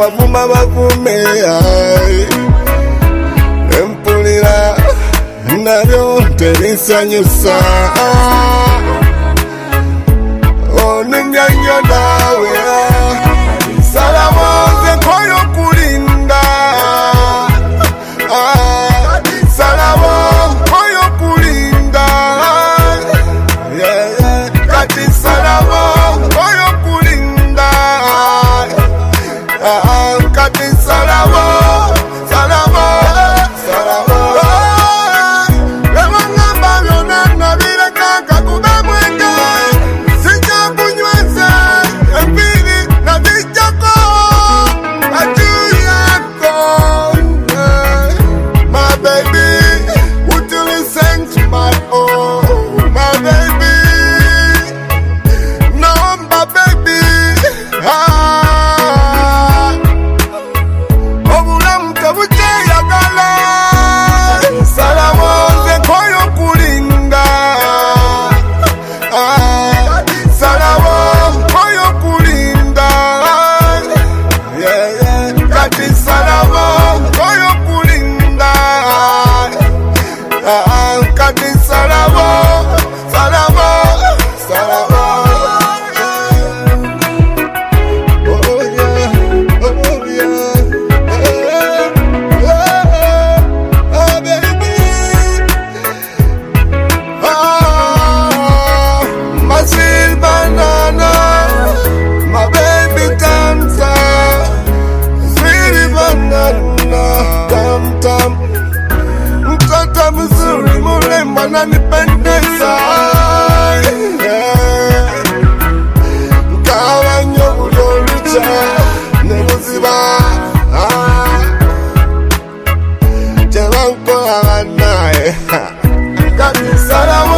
wavuma bavume empulira nabyo terisanyusa onumya nnyo nawe salawo nze nkoyo kulinda salawo nkoyo kulinda kati salawo nkoyo kulinda kati salawo salawo salawo ewangamba byonna nabireka kakuba mwenge sijja kunyweza empiri nazijjako ajuyako my baby would you listen to my my baby no my baby obulamu tebukyeyagala salawo nze nkoyo kulinda salawo nkoyo kulinda kati salawo nkoyo kulinda kati salawo salawo salawo oh yeah oh baby my sweet banana my baby dancer sweet banana tam tam mtoto mzuri mrembo ananipendeza kawa nnyo buli oluca ne buziba kye bankola bannaye kati salawo